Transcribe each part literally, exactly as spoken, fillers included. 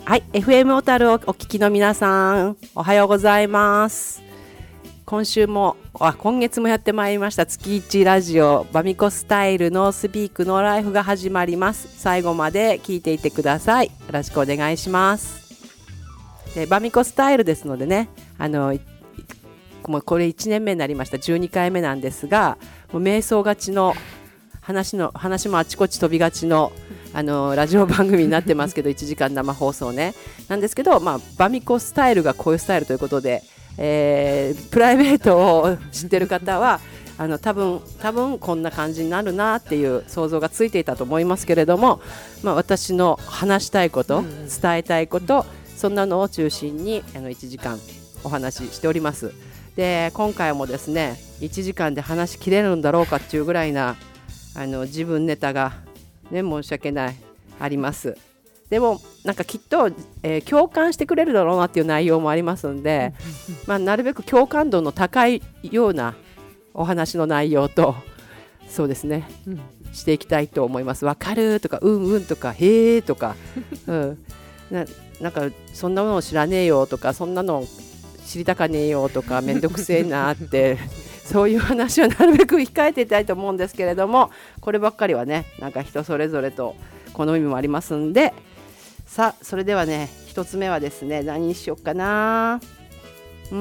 はい、エフエム 小樽をお聞きの皆さん、おはようございます。今週もあ今月もやってまいりました月いちラジオバミコスタイルノースピークノーライフが始まります。最後まで聞いていてください。よろしくお願いします。でバミコスタイルですのでね、あのもうこれいちねんめになりました。じゅうにかいめなんですが、もう瞑想がちの話の話もあちこち飛びがちのあのラジオ番組になってますけどいちじかん生放送ねなんですけど、まあ、バミコスタイルがこういうスタイルということで、えー、プライベートを知ってる方はあの多分多分こんな感じになるなっていう想像がついていたと思いますけれども、まあ、私の話したいこと、伝えたいこと、そんなのを中心にあのいちじかんお話ししております。で今回もですねいちじかんで話しきれるんだろうかっていうぐらいなあの自分ネタがね、申し訳ないあります。でもなんかきっと、えー、共感してくれるだろうなっていう内容もありますのでまあ、なるべく共感度の高いようなお話の内容とそうですね、うん、していきたいと思います。わかるとかうんうんとかへーとか、うん、な, なんかそんなものを知らねえよとかそんなの知りたかねえよとかめんどくせえなってそういう話はなるべく控えていたいと思うんですけれども、こればっかりはねなんか人それぞれと好みもありますんで、さあそれではね一つ目はですね何にしようかな。うー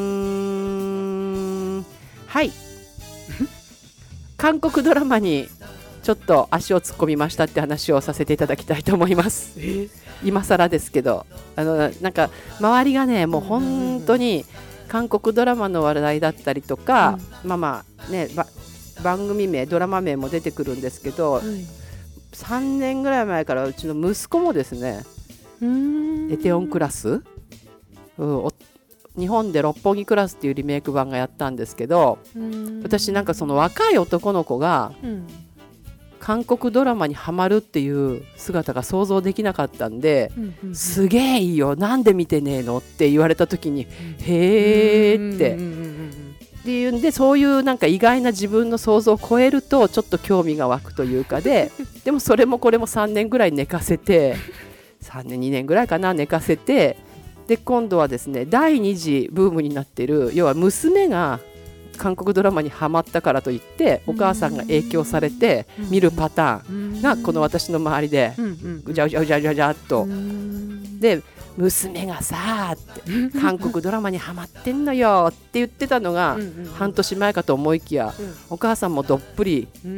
んはい韓国ドラマにちょっと足を突っ込みましたって話をさせていただきたいと思います。今更ですけどあのなんか周りがねもう本当に韓国ドラマの話題だったりとか、うん、まあまあね番組名ドラマ名も出てくるんですけど、うん、さんねんぐらい前からうちの息子もですねエテオンクラス、うん、日本で六本木クラスっていうリメイク版がやったんですけど、私なんかその若い男の子が、うん韓国ドラマにハマるっていう姿が想像できなかったんで、うんうんうん、すげえいいよなんで見てねえのって言われた時に、うん、へーってっていうんで、そういうなんか意外な自分の想像を超えるとちょっと興味が湧くというかででもそれもこれもさんねんぐらい寝かせてさんねんにねんぐらいかな寝かせて、で今度はですねだいに次ブームになっている、要は娘が韓国ドラマにハマったからといってお母さんが影響されて見るパターンがこの私の周りでぐじゃぐじゃぐじゃぐじゃっとで、娘がさーって韓国ドラマにハマってんのよって言ってたのが半年前かと思いきや、お母さんもどっぷり、うん、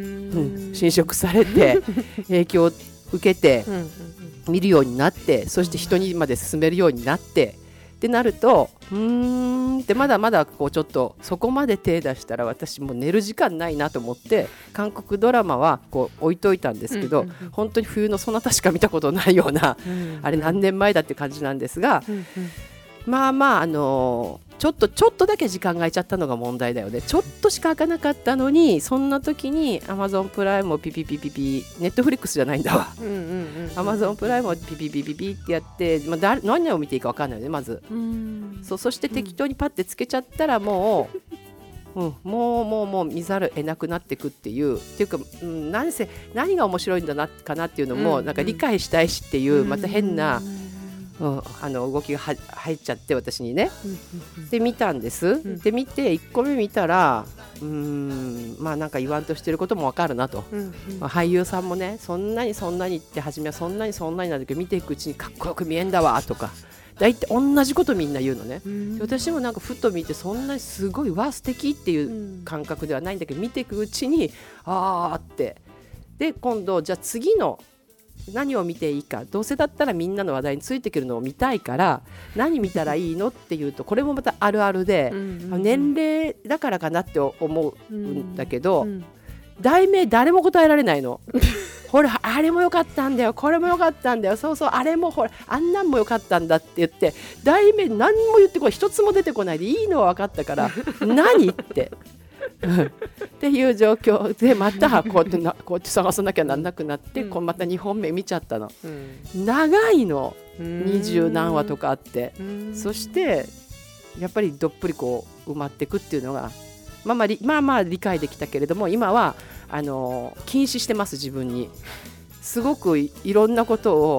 侵食されて影響を受けて見るようになって、そして人にまで勧めるようになってってなると、うーんってまだまだこうちょっとそこまで手出したら私もう寝る時間ないなと思って韓国ドラマはこう置いといたんですけど、うんうんうん、本当に冬のそなたしか見たことないような、うんうん、あれ何年前だって感じなんですが、うんうん、まあまああのーちょっとちょっとだけ時間が空いちゃったのが問題だよね。ちょっとしか空かなかったのに、そんな時に Amazon プライムをピピピピピ、ネットフリックスじゃないんだわ、うんうんうん、Amazon プライムをピピピピピってやって、まあ、だ何を見ていいか分かんないよねまず。うんそうそして適当にパッてつけちゃったらもう、うん、もうもうもう見ざる得なくなっていくっていうっていうか、うん、何せ何が面白いんだなかなっていうのも、うんうん、なんか理解したいしっていうまた変な、うん、あの動きがは入っちゃって私にね、うん、で見たんです、うん、で見ていっこめ見たらうーんまあなんか言わんとしてることもわかるなと、うんうんまあ、俳優さんもねそんなにそんなにって初めはそんなにそんなになんだけど見ていくうちにかっこよく見えんだわとか大体同じことみんな言うのね、うん、で私もなんかふと見てそんなにすごいわ素敵っていう感覚ではないんだけど、見ていくうちにあーってで今度じゃあ次の何を見ていいか、どうせだったらみんなの話題についてくるのを見たいから何見たらいいのっていうとこれもまたあるあるで、うんうんうん、年齢だからかなって思うんだけど、うんうん、題名誰も答えられないのほらあれもよかったんだよこれもよかったんだよそうそうあれもほらあんなんもよかったんだって言って題名何も言ってこない一つも出てこないでいいのは分かったから何ってっていう状況でまたこうやってなこうやって探さなきゃなんなくなって、うん、こうまたにほんめ見ちゃったの、うん、長いのにじゅう何話とかあって、そしてやっぱりどっぷりこう埋まっていくっていうのがまあまあ、まあまあ理解できたけれども、今はあの禁止してます自分に。すごく い, いろんなことを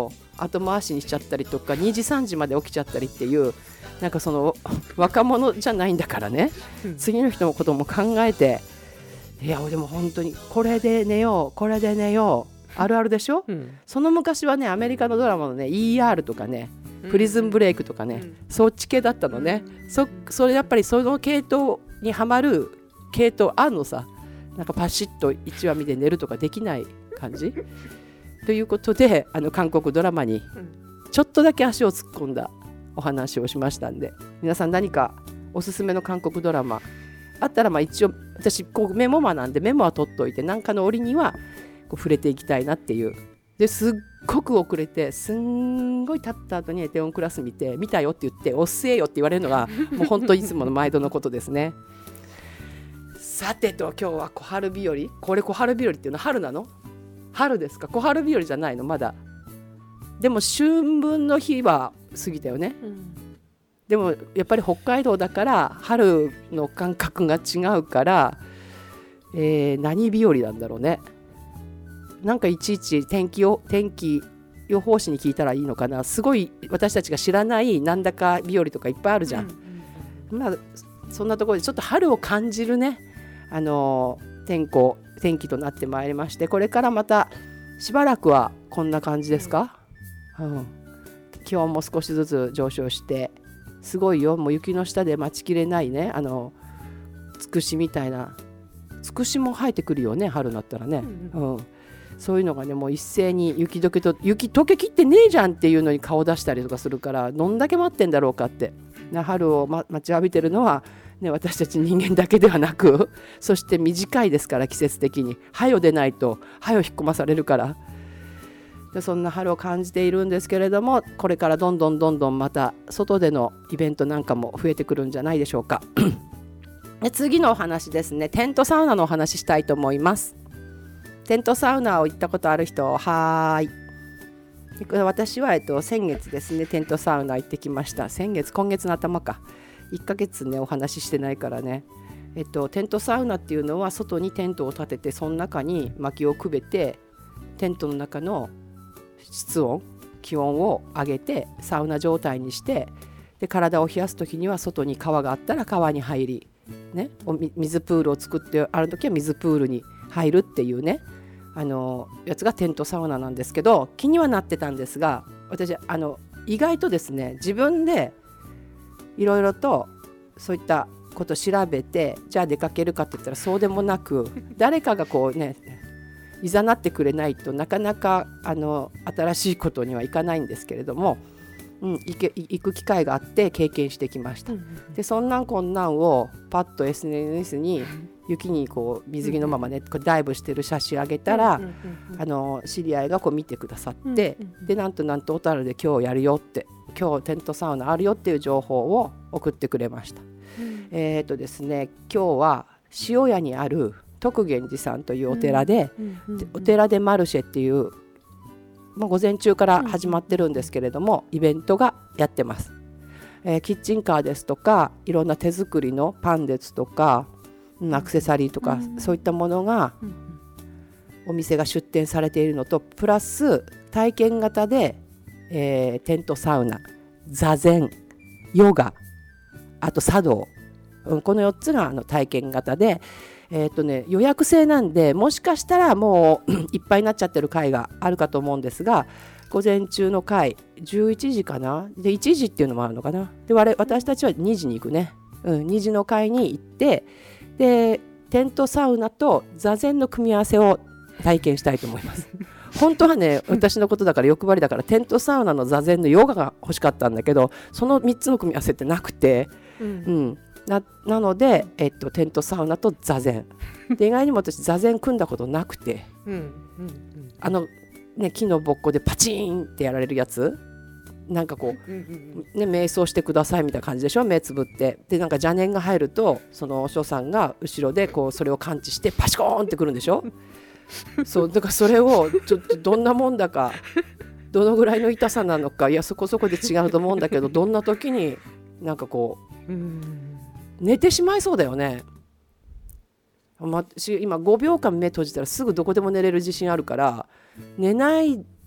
後回しにしちゃったりとかにじさんじまで起きちゃったりっていう、なんかその若者じゃないんだからね、うん、次の人のことも考えて、いやでも本当にこれで寝ようこれで寝ようあるあるでしょ、うん、その昔はねアメリカのドラマのね イーアール とかねプリズンブレイクとかね、うん、そっち系だったのね、うん、そ, それやっぱりその系統にはまる系統あんのさ、なんかパシッといちわ見て寝るとかできない感じということで、あの韓国ドラマにちょっとだけ足を突っ込んだお話をしましたんで、皆さん何かおすすめの韓国ドラマあったら、まあ一応私こうメモマなんでメモは取っといて、何かの折にはこう触れていきたいなっていう。ですっごく遅れてすんごい経った後にエテオンクラス見て見たよって言っておっせえよって言われるのがもう本当いつもの毎度のことですね。さてと今日は小春日和、これ小春日和っていうのは春なの？春ですか？小春日和じゃないの？まだでも春分の日は過ぎたよね、うん、でもやっぱり北海道だから春の感覚が違うから、えー、何日和なんだろうね。なんかいちいち天気を天気予報士に聞いたらいいのかな。すごい私たちが知らないなんだか日和とかいっぱいあるじゃん、うんうん、まあそんなところでちょっと春を感じるね、あの天候天気となってまいりまして、これからまたしばらくはこんな感じですか、うんうん、気温も少しずつ上昇してすごいよ。もう雪の下で待ちきれないね、あのつくしみたいな、つくしも生えてくるよね春になったらね、うんうん、そういうのがねもう一斉に雪解けと雪解けきってねえじゃんっていうのに顔出したりとかするから、どんだけ待ってんだろうかって、春を、ま、待ちわびてるのは、ね、私たち人間だけではなく、そして短いですから季節的にはよ出ないとはよ引っ込まされるから、でそんな春を感じているんですけれども、これからどんどんどんどんまた外でのイベントなんかも増えてくるんじゃないでしょうか。で次のお話ですね、テントサウナのお話したいと思います。テントサウナを行ったことある人、はーい。私は、えっと、先月ですねテントサウナ行ってきました。先月今月の頭か、いっかげつねお話ししてないからね、えっと、テントサウナっていうのは外にテントを立てて、その中に薪をくべてテントの中の室温気温を上げてサウナ状態にして、で体を冷やす時には外に川があったら川に入り、ね、水プールを作ってある時は水プールに入るっていうね、あのやつがテントサウナなんですけど、気にはなってたんですが、私あの意外とですね自分でいろいろとそういったことを調べて、じゃあ出かけるかって言ったらそうでもなく、誰かがこうねいざなってくれないとなかなかあの新しいことにはいかないんですけれども、うん、行け行く機会があって経験してきました。でそんなんこんなんをパッと エスエヌエス に雪にこう水着のままねこうダイブしてる写真あげたら、あの知り合いがこう見てくださって、でなんとなんと小樽で今日やるよって、今日テントサウナあるよっていう情報を送ってくれました。えーとですね今日は塩谷にある徳源寺さんというお寺で、お寺でマルシェっていう、まあ、午前中から始まってるんですけれども、イベントがやってます、えー、キッチンカーですとかいろんな手作りのパンですとかアクセサリーとか、そういったものがお店が出店されているのと、プラス体験型で、えー、テントサウナ、座禅、ヨガ、あと茶道、うん、このよっつがあの体験型で、えーとね、予約制なんでもしかしたらもういっぱいになっちゃってる回があるかと思うんですが、午前中の回じゅういちじかな、でいちじっていうのもあるのかな、で私たちはにじに行くね、うん、にじの回に行って、でテントサウナと座禅の組み合わせを体験したいと思います。本当はね私のことだから欲張りだからテントサウナの座禅のヨガが欲しかったんだけど、そのみっつの組み合わせってなくて、うんうん、な, なので、えっと、テントサウナと座禅で、意外にも私座禅組んだことなくて、うんうんうん、あの、ね、木のぼっこでパチーンってやられるやつ、なんかこう、うんうんね、瞑想してくださいみたいな感じでしょ、目つぶって、でなんか邪念が入るとそのお師匠さんが後ろでこうそれを感知してパシコーンってくるんでしょ。そうだからそれをちょっとどんなもんだかどのぐらいの痛さなのか、いやそこそこで違うと思うんだけど、どんな時になんかこう、うん、寝てしまいそうだよね。ま、今ごびょうかん目閉じたらすぐどこでも寝れる自信あるから、寝ない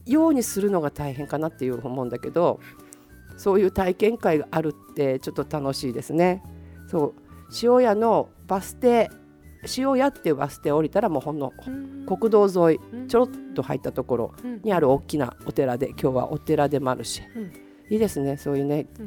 ようにするのが大変かなっていう思うんだけど、そういう体験会があるってちょっと楽しいですね。そう塩屋のバス停、塩屋っていうバス停降りたらもうほんの国道沿いちょろっと入ったところにある大きなお寺で、今日はお寺でマルシェ、うん、いいですねそういうね、うん、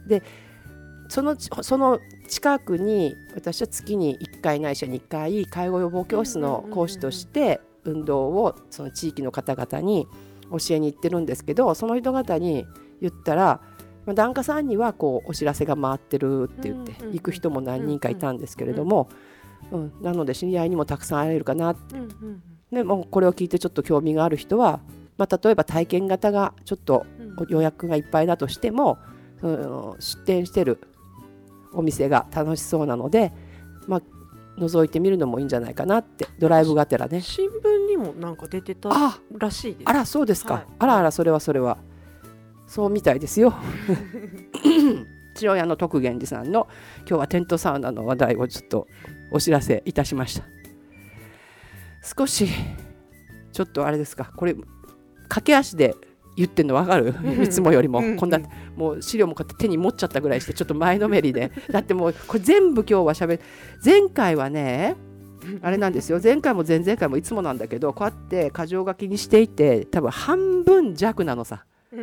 でその、その近くに私は月にいっかいないしはにかい介護予防教室の講師として運動をその地域の方々に教えに行ってるんですけど、その人方に言ったら檀家さんにはこうお知らせが回ってるって言って行く人も何人かいたんですけれども、うん、なので知り合いにもたくさん会えるかなって、うんうん、でもうこれを聞いてちょっと興味がある人は、まあ、例えば体験型がちょっと予約がいっぱいだとしても、うん、出店してるお店が楽しそうなので、まあ、覗いてみるのもいいんじゃないかなって。ドライブがてらね、 新聞にもなんか出てたらしいです。 あらそうですか、はい、あらあらそれはそれはそうみたいですよ千代屋の徳源寺さんの今日はテントサウナの話題をちょっとお知らせいたしました。少しちょっとあれですか、これ駆け足で言ってんの分かるいつもよりもこんなもう資料もこうやって手に持っちゃったぐらいしてちょっと前のめりでだってもうこれ全部今日はしゃべる。前回はねあれなんですよ、前回も前々回もいつもなんだけどこうやって箇条書きにしていて多分半分弱なのさ、うん、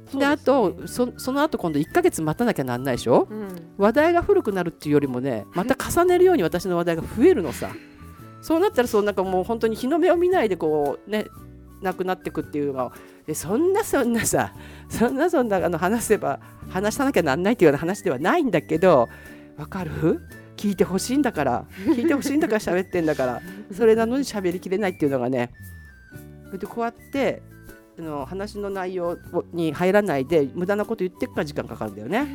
で、ね、あと そ, その後今度いっかげつ待たなきゃなんないでしょ、うん、話題が古くなるっていうよりもねまた重ねるように私の話題が増えるのさそうなったらそうなんかもう本当に日の目を見ないでこうねなくなっていくっていうのがでそんなそんなさそんなそんなあの話せば話さなきゃなんないっていうような話ではないんだけど、わかる？聞いてほしいんだから聞いてほしいんだから喋ってんだからそれなのに喋りきれないっていうのがね、でこうやってあの話の内容に入らないで無駄なこと言ってくから時間かかるんだよね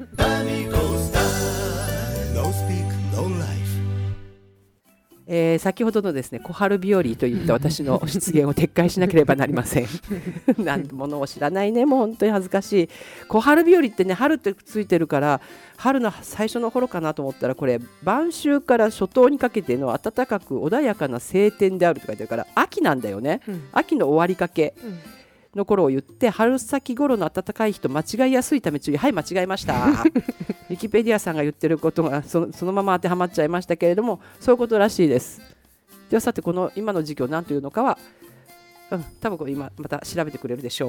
えー、先ほどのですね小春日和といった私の出現を撤回しなければなりませんなんてものを知らないね、もう本当に恥ずかしい。小春日和ってね春ってついてるから春の最初の頃かなと思ったらこれ晩秋から初冬にかけての暖かく穏やかな晴天であるって書いてあるから秋なんだよね、うん、秋の終わりかけ、うんの頃を言って春先頃の暖かい日と間違いやすいため注意。はい間違えましたウィキペディアさんが言ってることが そ, そのまま当てはまっちゃいましたけれどもそういうことらしいです。ではさてこの今の時期を何というのかは、うん、多分これ今また調べてくれるでしょう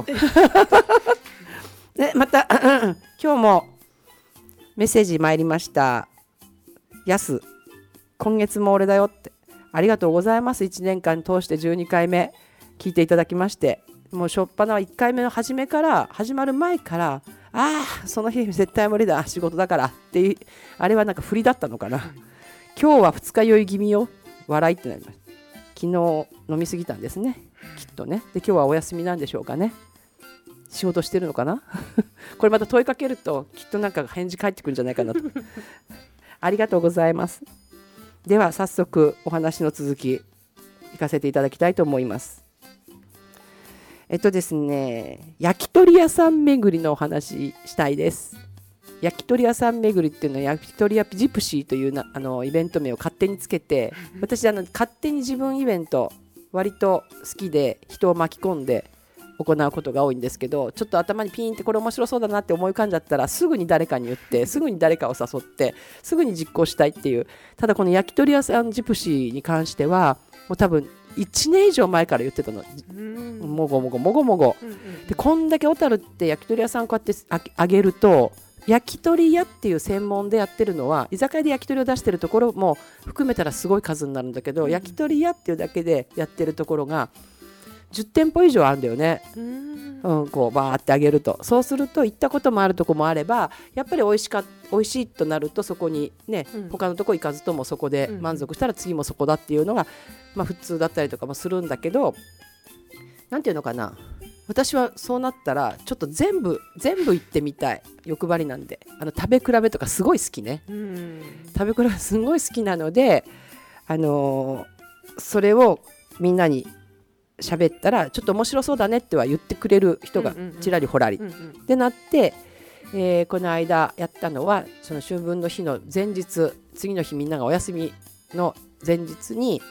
でまた今日もメッセージ参りました。やす今月も俺だよってありがとうございます。いちねんかん通してじゅうにかいめ聞いていただきましてもうしょっぱないっかいめの初めから始まる前からああその日絶対無理だ仕事だからっていうあれはなんか振りだったのかな今日は二日酔い気味よ笑いってなりました。昨日飲みすぎたんですねきっとね。で今日はお休みなんでしょうかね。仕事してるのかなこれまた問いかけるときっとなんか返事返ってくるんじゃないかなとありがとうございます。では早速お話の続き行かせていただきたいと思います。えっとですね、焼き鳥屋さん巡りのお話したいです。焼き鳥屋さん巡りっていうのは焼き鳥屋ジプシーというなあのイベント名を勝手につけて、私あの勝手に自分イベント割と好きで人を巻き込んで行うことが多いんですけど、ちょっと頭にピーンってこれ面白そうだなって思い浮かんじゃったらすぐに誰かに言ってすぐに誰かを誘ってすぐに実行したいっていう。ただこの焼き鳥屋さんジプシーに関してはもう多分いちねん以上前から言ってたの。もごもごもごもご、うんうん、でこんだけ小樽って焼き鳥屋さんこうやってああげると焼き鳥屋っていう専門でやってるのは居酒屋で焼き鳥を出してるところも含めたらすごい数になるんだけど、うん、焼き鳥屋っていうだけでやってるところがじゅってんぽ以上あるんだよね、うんうん、こうバーってあげると。そうすると行ったこともあるとこもあればやっぱり美味しか美味しいとなるとそこにね、うん、他のとこ行かずともそこで満足したら次もそこだっていうのが、まあ、普通だったりとかもするんだけど、なんていうのかな、私はそうなったらちょっと全部全部行ってみたい欲張りなんで、あの食べ比べとかすごい好きね、うん、食べ比べすごい好きなので、あのー、それをみんなに喋ったらちょっと面白そうだねっては言ってくれる人がちらりほらり、うんうんうん、ってなって、えー、この間やったのはその春分の日の前日、次の日みんながお休みの前日に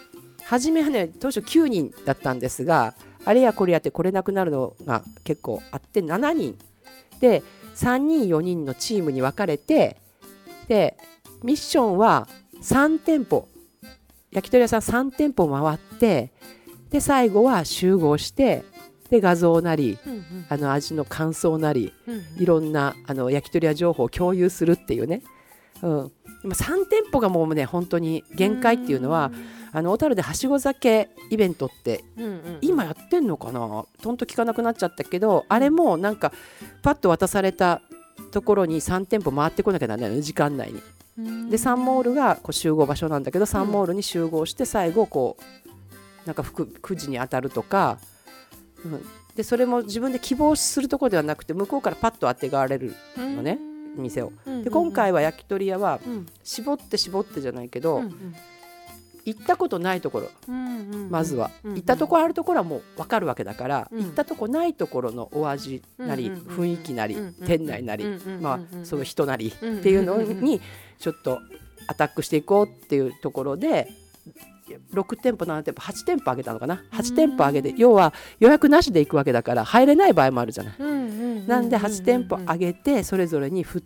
初めはね当初きゅうにんだったんですが、あれやこれやって来れなくなるのが結構あってしちにんでさんにんよにんのチームに分かれて、でミッションはさん店舗、焼き鳥屋さんさん店舗回って、で最後は集合して、で画像なり、うんうん、あの味の感想なり、うんうん、いろんなあの焼き鳥屋情報を共有するっていうね、うん、今さん店舗がもうね本当に限界っていうのは、あの小樽ではしご酒イベントって、うんうん、今やってんのかな、とんと聞かなくなっちゃったけど、あれもなんかパッと渡されたところにさん店舗回ってこなきゃならないの、時間内に。でさんモールがこう集合場所なんだけど、さんモールに集合して最後こうなんかくじに当たるとか、うん、でそれも自分で希望するところではなくて向こうからパッと当てがわれるのね、店を。で今回は焼き鳥屋は絞って絞ってじゃないけど、行ったことないところ、まずは行ったところあるところはもう分かるわけだから、行ったとこないところのお味なり雰囲気なり店内なり、まあその人なりっていうのにちょっとアタックしていこうっていうところで、ろく店舗なな店舗はち店舗上げたのかな、はち店舗上げて、要は予約なしで行くわけだから入れない場合もあるじゃない。なんではち店舗上げてそれぞれに振って、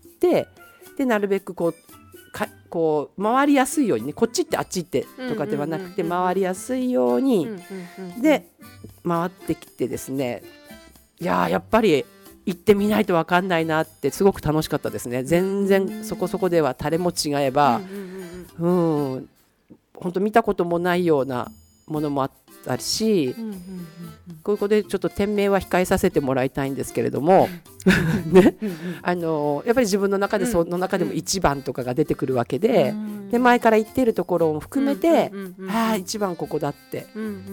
でなるべくこうかこう回りやすいようにね、こっちってあっちってとかではなくて回りやすいようにで回ってきてですね、いややっぱり行ってみないと分かんないなって、すごく楽しかったですね。全然そこそこではタレも違えば、うん本当見たこともないようなものもあったし、こういうことでちょっと店名は控えさせてもらいたいんですけれどもね、あのやっぱり自分の中でその中でも一番とかが出てくるわけで、で前から言っているところも含めて、ああ一番ここだって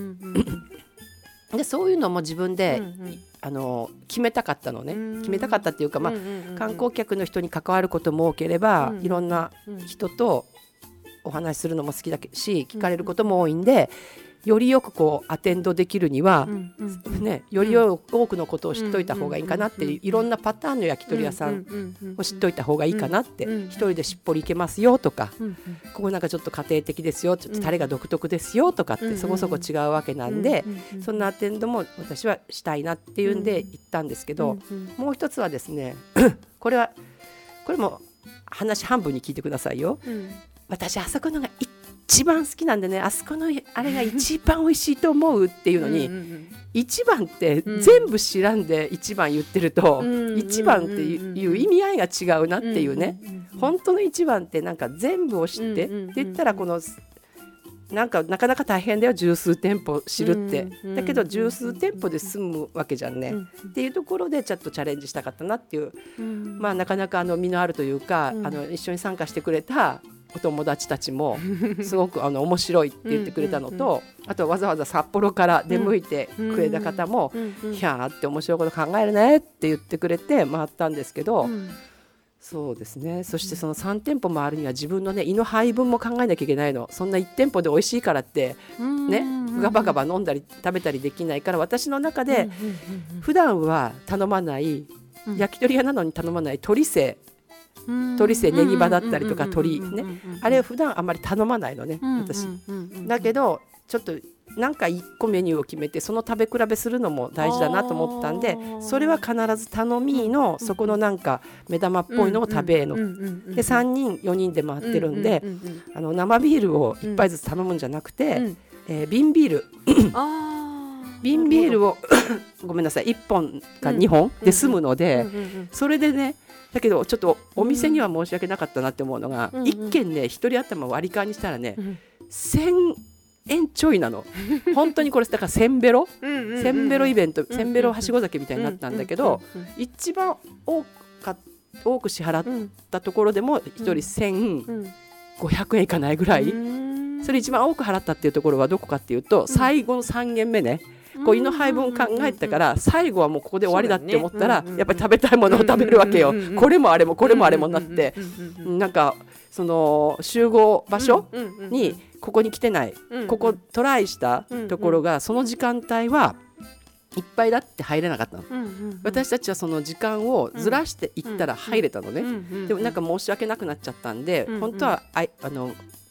でそういうのも自分で、あの決めたかったのね。決めたかったっていうか、まあ、観光客の人に関わることも多ければ、いろんな人とお話しするのも好きだし聞かれることも多いんで、よりよくこうアテンドできるには、ね、より多くのことを知っといた方がいいかなって、いろんなパターンの焼き鳥屋さんを知っといた方がいいかなって、一人でしっぽりいけますよとか、ここなんかちょっと家庭的ですよ、ちょっとタレが独特ですよとかってそこそこ違うわけなんで、そんなアテンドも私はしたいなっていうんで行ったんですけど、もう一つはですねこれはこれも話半分に聞いてくださいよ。私あそこのが一番好きなんでね、あそこのあれが一番美味しいと思うっていうのに、一番って全部知らんで一番言ってると、一番っていう意味合いが違うなっていうね。本当の一番ってなんか全部を知ってって言ったら、このなんかなかなか大変だよ、十数店舗知るって。だけど十数店舗で済むわけじゃんね、っていうところでちょっとチャレンジしたかったなっていう、まあなかなかあの身のあるというか、あの一緒に参加してくれたお友達たちもすごくあの面白いって言ってくれたのと、あとわざわざ札幌から出向いてくれた方も、いやーって面白いこと考えるねって言ってくれて回ったんですけど、そうですね。そしてそのさん店舗回るには自分のね胃の配分も考えなきゃいけないの。そんないち店舗で美味しいからってねガバガバ飲んだり食べたりできないから、私の中で普段は頼まない焼き鳥屋なのに頼まない鶏背鶏背ネギ場だったりとか鶏ね、あれは普段あんまり頼まないのね私。だけどちょっとなんかいっこメニューを決めてその食べ比べするのも大事だなと思ったんで、それは必ず頼みのそこのなんか目玉っぽいのを食べのでさんにんよにんで回ってるんで、あの生ビールをいっぱいずつ頼むんじゃなくて、えー、瓶ビール瓶ビールをごめんなさいいっぽんかにほんで済むので、それでね。だけどちょっとお店には申し訳なかったなって思うのが、いっけんねひとり頭割り勘にしたらねせんえんちょいなの。本当にこれだからせんベロせんベロイベント、せんベロはしご酒みたいになったんだけど、一番多か多く支払ったところでもひとりせんごひゃくえんいかないぐらい、それ一番多く払ったっていうところはどこかっていうと、最後のさん軒目ね、こう胃の配分考えてたから、最後はもうここで終わりだって思ったら、やっぱり食べたいものを食べるわけよ。これもあれもこれもあれもなって、なんかその集合場所にここに来てない、ここトライしたところがその時間帯はいっぱいだって入れなかったの。私たちはその時間をずらしていったら入れたのね。でもなんか申し訳なくなっちゃったんで、本当はああの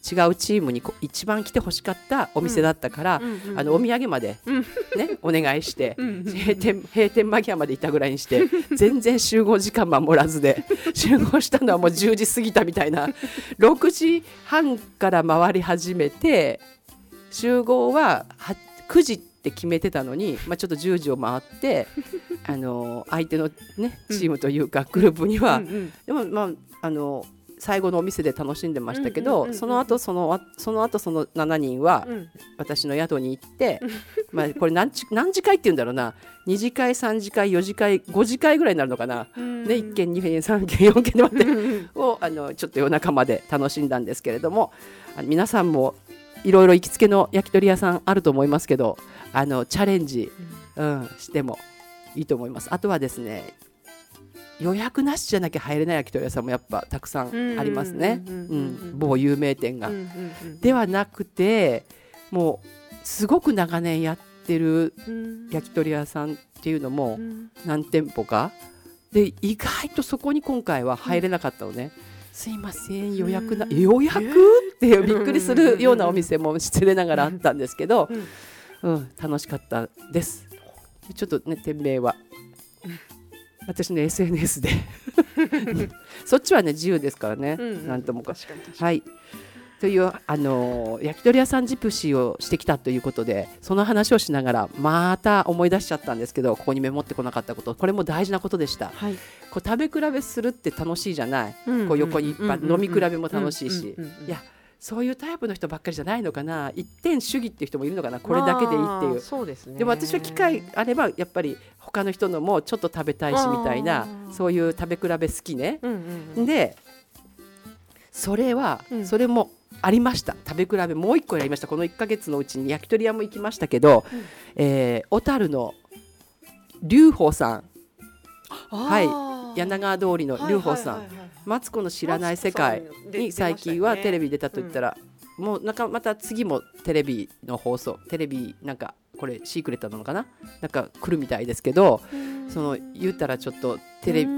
違うチームにこ一番来てほしかったお店だったから、 うんうん、 あのお土産まで、ね、お願いして閉店、閉店間際までいたぐらいにして全然集合時間守らずで集合したのはもうじゅうじ過ぎたみたいなろくじはんから回り始めて集合はくじって決めてたのに、まあ、ちょっとじゅうじを回ってあの相手の、ね、チームというかグループには、うんうん、でも、まあ、あの最後のお店で楽しんでましたけど、うんうんうんうん、その後そのその後そのしちにんは私の宿に行って、うん、まあこれ 何, 何次会っていうんだろうな、に次会さん次会よ次会ご次会ぐらいになるのかな、うんね、いっけんにけんさんけんよんけんで待って、うん、をあのちょっと夜中まで楽しんだんですけれども、あの皆さんもいろいろ行きつけの焼き鳥屋さんあると思いますけど、あのチャレンジ、うんうん、してもいいと思います。あとはですね、予約なしじゃなきゃ入れない焼き鳥屋さんもやっぱたくさんありますね、某有名店が、うんうんうん、ではなくてもうすごく長年やってる焼き鳥屋さんっていうのも何店舗かで、意外とそこに今回は入れなかったのね、うん、すいません予約な、予約っていうびっくりするようなお店も失礼ながらあったんですけど、うん、楽しかったです。ちょっとね店名は私の エスエヌエス でそっちはね自由ですからね、うんうん、なんともか確かに確かに、 はい、という、あのー、焼き鳥屋さんジプシーをしてきたということで、その話をしながらまた思い出しちゃったんですけど、ここにメモってこなかったこと、これも大事なことでした、はい、こう食べ比べするって楽しいじゃない、うんうん、こう横にいっぱい飲み比べも楽しいし、いやそういうタイプの人ばっかりじゃないのかな、一点主義っていう人もいるのかな、これだけでいいっていう、 そうですね、 でも私は機会あればやっぱり他の人のもちょっと食べたいしみたいな、そういう食べ比べ好きね、うんうんうん、でそれは、うん、それもありました。食べ比べもう一個やりました。このいっかげつのうちに焼き鳥屋も行きましたけど、うん、えー、小樽の龍宝さん、はい、柳川通りの龍宝さん、はいはいはいはい、マツコの知らない世界に最近はテレビ出たと言ったら、うん、もうなんかまた次もテレビの放送、テレビなんかこれシークレットなのかな、なんか来るみたいですけど、その言ったらちょっとテレビ、うん、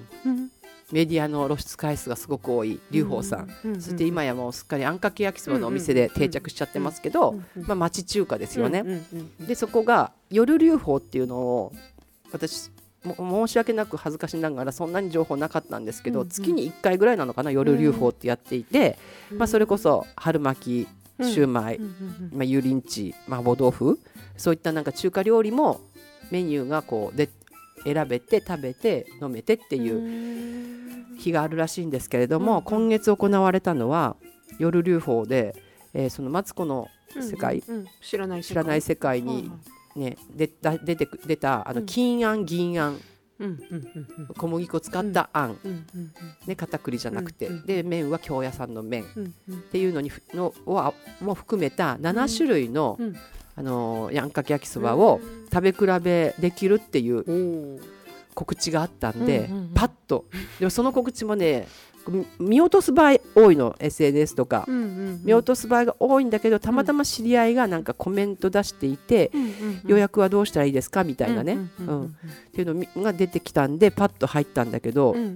メディアの露出回数がすごく多い龍宝さん、うんうん、そして今やもうすっかりあんかけ焼きそばのお店で定着しちゃってますけど、まあ、町中華ですよね、うんうんうん、でそこが夜龍宝っていうのを私も申し訳なく恥ずかしながらそんなに情報なかったんですけど、うんうん、月にいっかいぐらいなのかな、夜龍宝ってやっていて、うん、まあ、それこそ春巻き、シューマイ、うんうんうんうん、まあ、油淋鶏、麻婆豆腐、そういったなんか中華料理もメニューがこうで選べて食べて飲めてっていう日があるらしいんですけれども、うん、今月行われたのは夜龍宝で、えー、そのマツコの世界、うんうん、知らない世界、知らない世界に、ね、でだ出て出たあの金あん銀あん、うんうんうんうん、小麦粉使ったあん、うんうんうん、ね、片栗じゃなくて、うんうん、で麺は京屋さんの麺、うんうん、っていうのにのをも含めたなな種類の、うんうん、あのー、あんかけ焼きそばを食べ比べできるっていう告知があったんで、うんうんうん、パッとでもその告知もね見落とす場合多いの、 エスエヌエス とか、うんうんうん、見落とす場合が多いんだけど、たまたま知り合いがなんかコメント出していて、うんうんうん、予約はどうしたらいいですかみたいなね、うんうんうんうん、っていうのが出てきたんでパッと入ったんだけど、うんうんうん、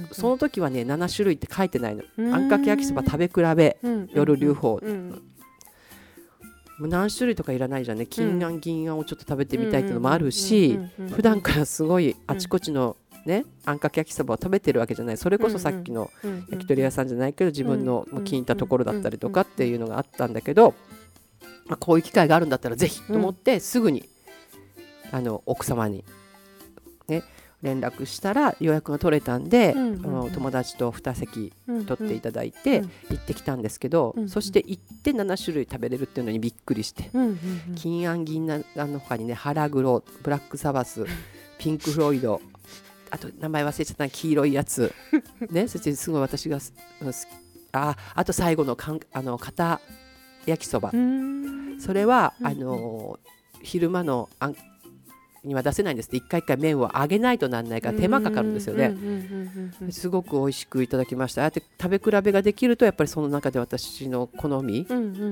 その時はねなな種類って書いてないの、うん、あんかけ焼きそば食べ比べ、うんうんうん、夜龍宝、うん、もう何種類とかいらないじゃんね、金あん銀あんをちょっと食べてみたいっていうのもあるし、普段からすごいあちこちのね、あんかけ焼きそばを食べてるわけじゃない、それこそさっきの焼き鳥屋さんじゃないけど自分の気に入ったところだったりとかっていうのがあったんだけど、まあ、こういう機会があるんだったらぜひと思ってすぐにあの奥様に、ね、連絡したら予約が取れたんで、うんうんうん、あの友達とに席取っていただいて行ってきたんですけど、うんうん、そして行ってなな種類食べれるっていうのにびっくりして、うんうんうん、金あん銀あんの他にね腹黒、ブラックサバス、ピンクフロイド、あと名前忘れちゃった黄色いやつね、そしてすごい私がああと最後のかんあの片焼きそば、それはあの昼間のあんには出せないんですって、一回一回麺を揚げないとなんないから手間かかるんですよね。すごく美味しくいただきました。ああやって食べ比べができるとやっぱりその中で私の好み、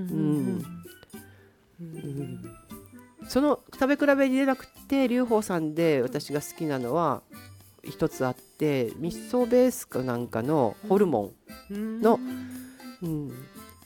その食べ比べでなくて龍宝さんで私が好きなのは一つあって、味噌ベースかなんかのホルモンの、うん、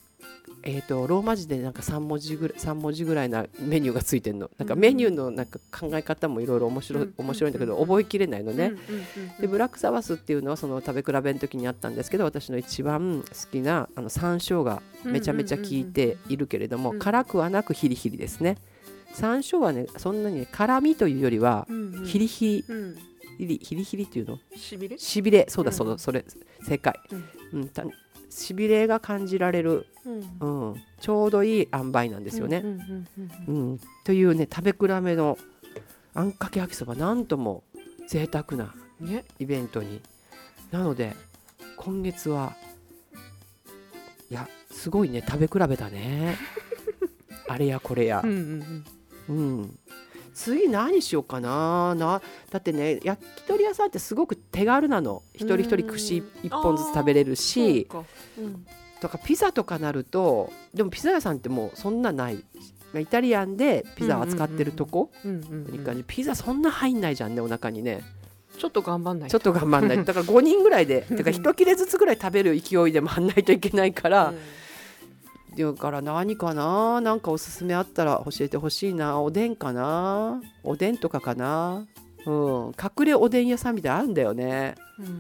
えー、とローマ字でなんかさん文字ぐらいさん文字ぐらいなメニューがついてるの。なんかメニューのなんか考え方もいろいろ面白い、面白いんだけど覚えきれないのね。でブラックサバスっていうのはその食べ比べの時にあったんですけど、私の一番好きなあの山椒がめちゃめちゃ効いているけれども、辛くはなくヒリヒリですね。山椒はねそんなに、ね、辛みというよりはヒリヒリ、うんヒリヒリヒリっていうのしびれしびれそうだそうだ、うん、それ正解、うんうん、しびれが感じられる、うんうん、ちょうどいい塩梅なんですよね、うんうんうん、というね食べ比べのあんかけ焼きそば、なんとも贅沢なイベントに、ね、なので今月はいやすごいね食べ比べだねあれやこれや、うんうんうん、次何しようかな。なだってね焼き鳥屋さんってすごく手軽なの。一人一人串一本ずつ食べれるし、うん、とかピザとかなると、でもピザ屋さんってもうそんなない、イタリアンでピザ扱ってるとこにピザそんな入んないじゃんね、お腹にね。 ちょっと頑張んないちょっと頑張んないだからごにんぐらいでてか一切れずつぐらい食べる勢いで回んないといけないから、うんだから何かな、なんかおすすめあったら教えてほしいな。おでんかな、おでんとかかな、うん、隠れおでん屋さんみたいなのあるんだよね。うん、うん、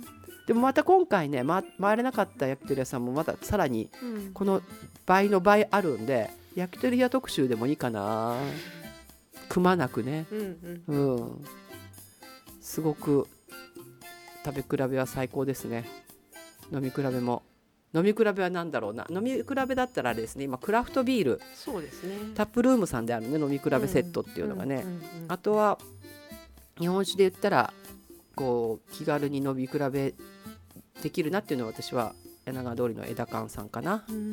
でもまた今回ね、ま、回れなかった焼き鳥屋さんもまたさらにこの倍の倍あるんで、焼き鳥屋特集でもいいかな、くまなくね、うんうんうん、すごく食べ比べは最高ですね。飲み比べも飲み比べは何だろうな、飲み比べだったらあれですね、今クラフトビール、 そうですね、 タップルームさんであるね飲み比べセットっていうのがね、あとは日本酒で言ったらこう気軽に飲み比べできるなっていうのは、私は柳川通りの枝館さんかな、うん、うん、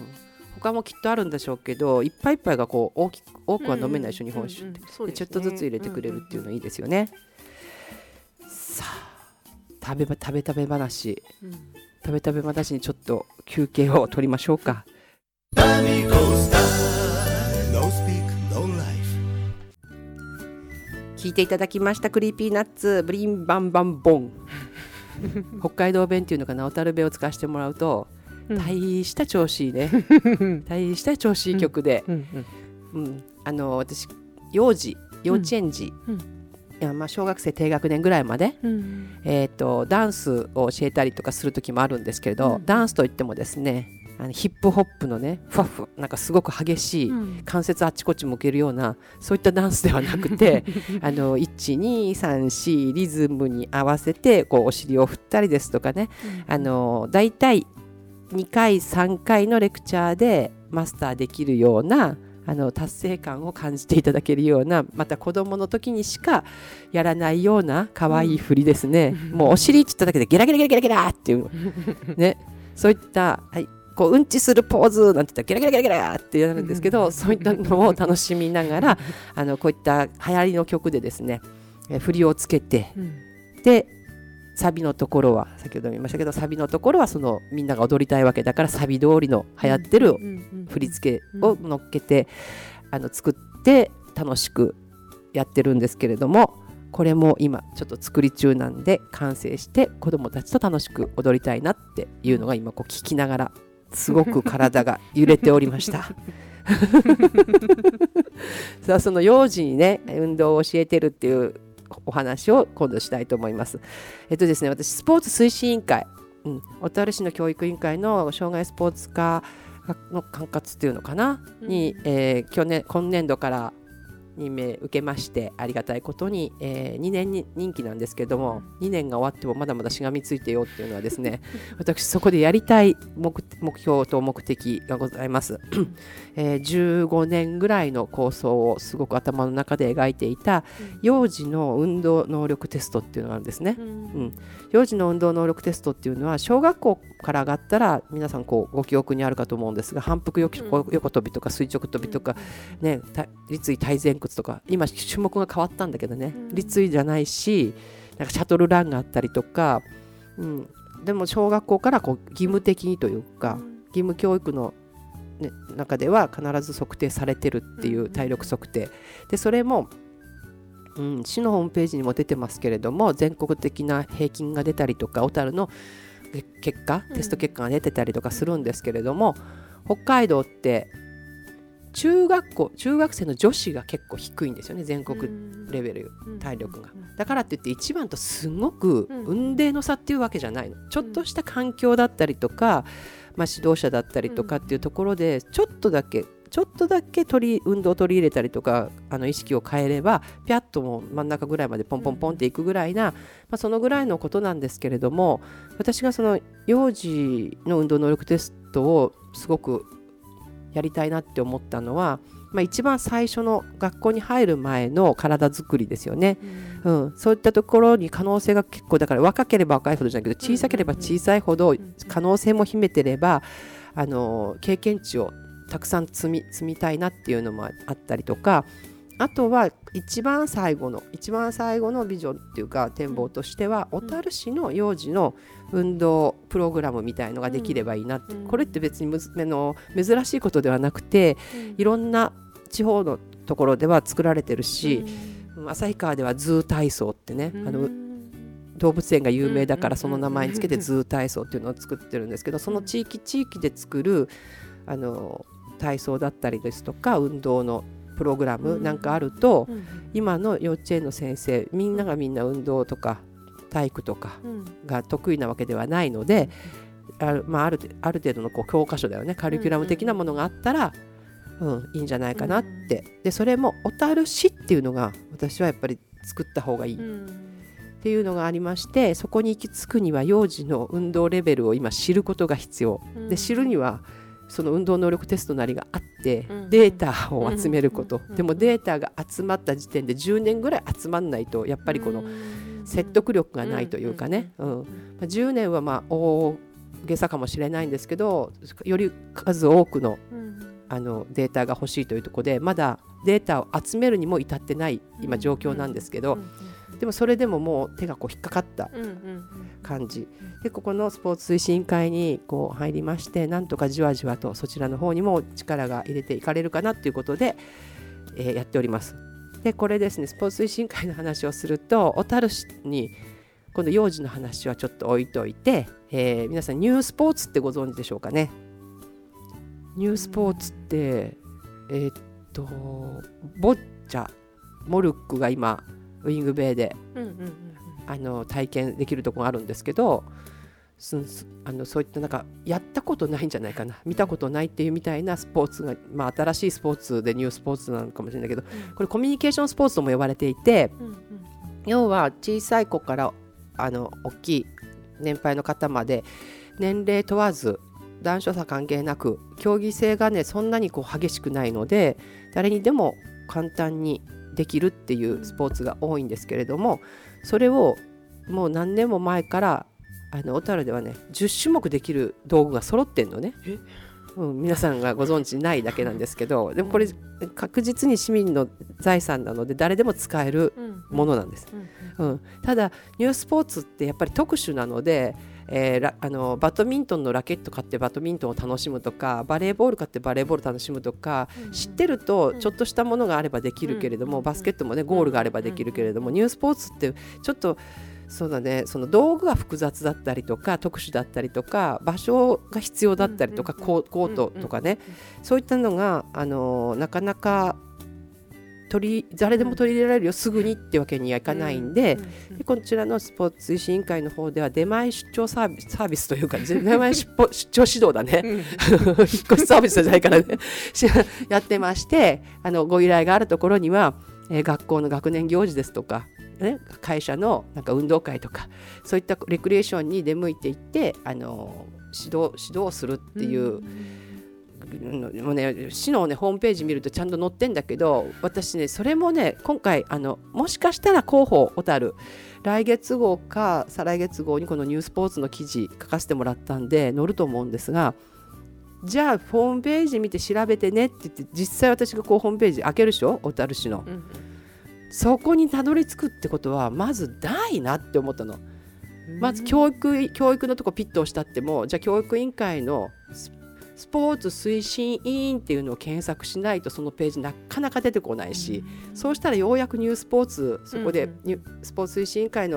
他もきっとあるんでしょうけど、いっぱいいっぱいがこう大きく多くは飲めないでしょ、うん、日本酒って、うんうん、でちょっとずつ入れてくれるっていうのいいですよね、うんうん、さあ食べ食べ食べ話、うん、食べ食べ話にちょっと休憩を取りましょうか。聞いていただきましたクリーピーナッツブリンバンバンボン北海道弁っていうのかな、小樽弁を使わせてもらうと、うん、大した調子いいね大した調子いい曲で、うんうんうん、あの私幼児幼稚園児、うんうん、いやまあ小学生低学年ぐらいまで、うんえー、とダンスを教えたりとかする時もあるんですけれど、うん、ダンスといってもですね、あのヒップホップのねファフなんかすごく激しい、うん、関節あっちこっち向けるようなそういったダンスではなくてあのいちにさんしリズムに合わせてこうお尻を振ったりですとかね、うん、あのだいたいにかいさんかいのレクチャーでマスターできるようなあの達成感を感じていただけるような、また子どもの時にしかやらないような可愛い振りですね、うん、もうお尻って言っただけでゲラゲラゲラゲラゲラっていう、ね、そういった、はい、こううんちするポーズなんて言ったらゲラゲラゲラゲラってやるんですけど、そういったのを楽しみながらあのこういった流行りの曲でですね、え振りをつけて、うん、でサビのところは先ほども言いましたけど、サビのところはそのみんなが踊りたいわけだから、サビ通りの流行ってる振り付けを乗っけてあの作って楽しくやってるんですけれども、これも今ちょっと作り中なんで、完成して子どもたちと楽しく踊りたいなっていうのが今こう聞きながらすごく体が揺れておりましたさあその幼児にね運動を教えてるっていうお話を今度したいと思います。えっとですね、私スポーツ推進委員会、うん、小樽市の教育委員会の障害スポーツ科の管轄っていうのかな、うん、に、えー、去年今年度から任命受けまして、ありがたいことに、えー、にねんに任期なんですけども、にねんが終わってもまだまだしがみついてよっていうのはですね私そこでやりたい 目, 目標と目的がございます、えー、じゅうごねんぐらいの構想をすごく頭の中で描いていた幼児の運動能力テストっていうのがあるんですね、うんうん、幼児の運動能力テストっていうのは小学校から上がったら皆さんこうご記憶にあるかと思うんですが、反復横跳びとか垂直跳びとか、ね、立位体前屈とか、今種目が変わったんだけどね、立位じゃないし、なんかシャトルランがあったりとか、うん、でも小学校からこう義務的にというか、義務教育の、ね、中では必ず測定されてるっていう体力測定で、それも、うん、市のホームページにも出てますけれども、全国的な平均が出たりとか、小樽の結果テスト結果が出てたりとかするんですけれども、北海道って中学校中学生の女子が結構低いんですよね、全国レベル体力が。だからって言って一番とすごく雲泥の差っていうわけじゃないの。ちょっとした環境だったりとか、まあ、指導者だったりとかっていうところでちょっとだけちょっとだけ取り運動を取り入れたりとか、あの意識を変えればピャッともう真ん中ぐらいまでポンポンポンっていくぐらいな、まあ、そのぐらいのことなんですけれども、私がその幼児の運動能力テストをすごくやりたいなって思ったのは、まあ、一番最初の学校に入る前の体作りですよね、うんうん、そういったところに可能性が結構、だから若ければ若いほどじゃないけど小さければ小さいほど可能性も秘めてれば、あの経験値をたくさん積み、積みたいなっていうのもあったりとか、あとは一番最後の一番最後のビジョンっていうか展望としては、小樽市の幼児の運動プログラムみたいのができればいいなって、これって別にむずの珍しいことではなくて、いろんな地方のところでは作られてるし、旭川ではズー体操ってね、あの動物園が有名だからその名前につけてズー体操っていうのを作ってるんですけど、その地域地域で作るあの体操だったりですとか運動のプログラムなんかあると、うん、今の幼稚園の先生みんながみんな運動とか体育とかが得意なわけではないので、うんあるまあ、ある、ある程度のこう教科書だよね、カリキュラム的なものがあったら、うんうん、いいんじゃないかなって。でそれも小樽市っていうのが私はやっぱり作った方がいいっていうのがありまして、そこに行き着くには幼児の運動レベルを今知ることが必要で、知るにはその運動能力テストなりがあってデータを集めること、でもデータが集まった時点でじゅうねんぐらい集まんないとやっぱりこの説得力がないというかね、うんまあ、じゅうねんはまあ大げさかもしれないんですけど、より数多くの、あのデータが欲しいというところでまだデータを集めるにも至ってない今状況なんですけど、でもそれでももう手がこう引っかかった感じで、ここのスポーツ推進会にこう入りまして、なんとかじわじわとそちらの方にも力が入れていかれるかなということで、えー、やっております。でこれですね、スポーツ推進会の話をすると、小樽市に今度幼児の話はちょっと置いといて、えー、皆さんニュースポーツってご存知でしょうかね。ニュースポーツってえー、っとボッチャモルックが今ウィングベイで、うんうんうん、あの体験できるところがあるんですけど、あのそういったなんかやったことないんじゃないかな、見たことないっていうみたいなスポーツが、まあ、新しいスポーツでニュースポーツなのかもしれないけど、うん、これコミュニケーションスポーツとも呼ばれていて、うんうん、要は小さい子からあの大きい年配の方まで年齢問わず男女差関係なく競技性がねそんなにこう激しくないので誰にでも簡単にできるっていうスポーツが多いんですけれども、それをもう何年も前からあの小樽ではねじゅっしゅもくできる道具が揃ってんのね、うん、皆さんがご存知ないだけなんですけど、でもこれ確実に市民の財産なので誰でも使えるものなんです、うんうん、ただニュースポーツってやっぱり特殊なので、えー、あのバドミントンのラケット買ってバドミントンを楽しむとか、バレーボール買ってバレーボール楽しむとか、うん、知ってるとちょっとしたものがあればできるけれども、うん、バスケットもねゴールがあればできるけれども、うん、ニュースポーツってちょっとそうだね、その道具が複雑だったりとか特殊だったりとか場所が必要だったりとか、うん、コートとかね、うん、そういったのが、あのー、なかなか取り誰でも取り入れられるよすぐにってわけにはいかないんで、うん、でこちらのスポーツ推進委員会の方では出前出張サービス、サービスというか出前出張指導だね、うん、引っ越しサービスじゃないからねやってまして、あのご依頼があるところには、えー、学校の学年行事ですとかね、会社のなんか運動会とかそういったレクリエーションに出向いていって、あの指導、指導するっていう、うん、もうね、市の、ね、ホームページ見るとちゃんと載ってんだけど、私ねそれもね今回あのもしかしたら広報小樽来月号か再来月号にこのニュースポーツの記事書かせてもらったんで載ると思うんですが、じゃあホームページ見て調べてねって言って実際私がこうホームページ開けるでしょ、小樽市の、うん、そこにたどり着くってことはまずないなって思ったの。まず教育、教育のとこピッと押したっても、じゃあ教育委員会のスポーツ推進委員っていうのを検索しないとそのページなかなか出てこないし、そうしたらようやくニュースポーツ、そこでスポーツ推進委員会の